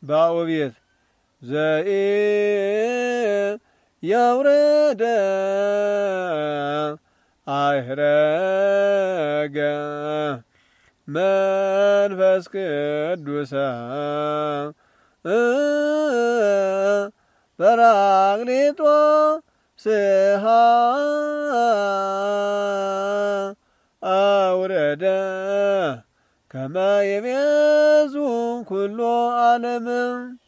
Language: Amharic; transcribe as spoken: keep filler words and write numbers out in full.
ባኦቤት ዘኢ ያውረደ አይህረገ መንፈስ ቅዱስ ጰራቅሊጦስ አውረደ ከመ ይቤዙ ኩሎ ዓለም